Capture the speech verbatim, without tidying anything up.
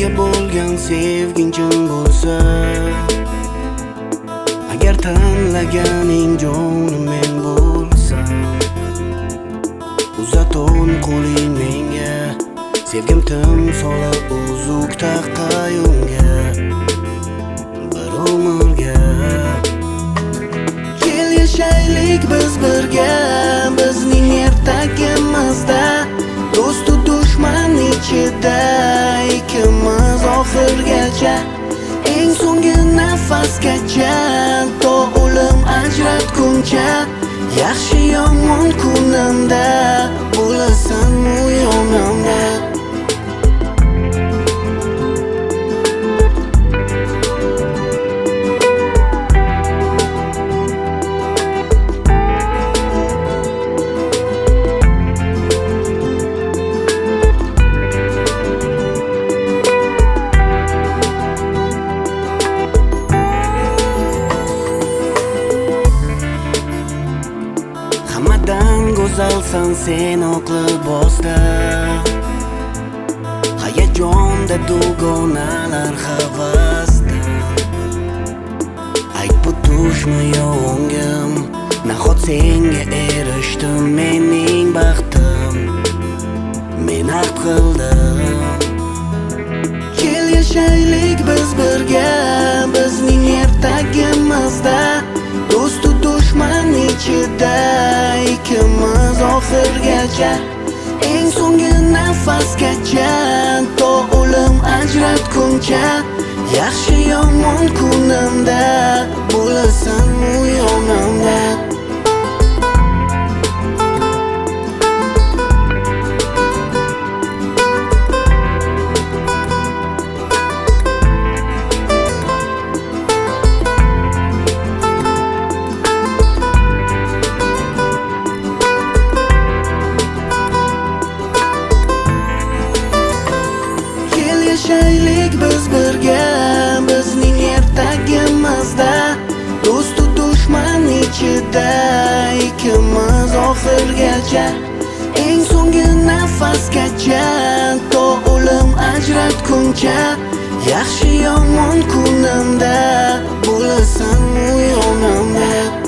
Menga bo'lgan sevging chin bo'lsa, agar tanlaganing jonim men bo'lsam, uzaton qo'ling menga, sevgim timsola uzuk taqayunga, bir umrga. Kel yashaylik biz birga, bizning ertagimizda, do'stu dushman ichida ikkimiz oxirgacha, eng so'nggi nafasgacha, to o'lim ajratguncha, yaxshi yomon kunimda bo'lasanmi yonimda. Hammadan go'zalsan sen oqli bosda, hayajonda dugonalar havasda. Ayt bu tushmi yo'ngim, nahot senga erishdim mening baxtim, men haq qildim. Kel yashaylik biz birga, bizning ertagimizda, do'stu dushman ichida ikkimiz oxirgacha, eng so'nggi nafasgacha, to o'lim ajratguncha, yaxshi yomon kunimda bo'lasanmi yonimda. Yashaylik biz birga, bizning ertagimizda, do'stu dushman ichida ikkimiz oxirgacha, eng so'nggi nafasgacha, to o'lim ajratguncha, yaxshi yomon kunimda bo'lasanmi yonimda.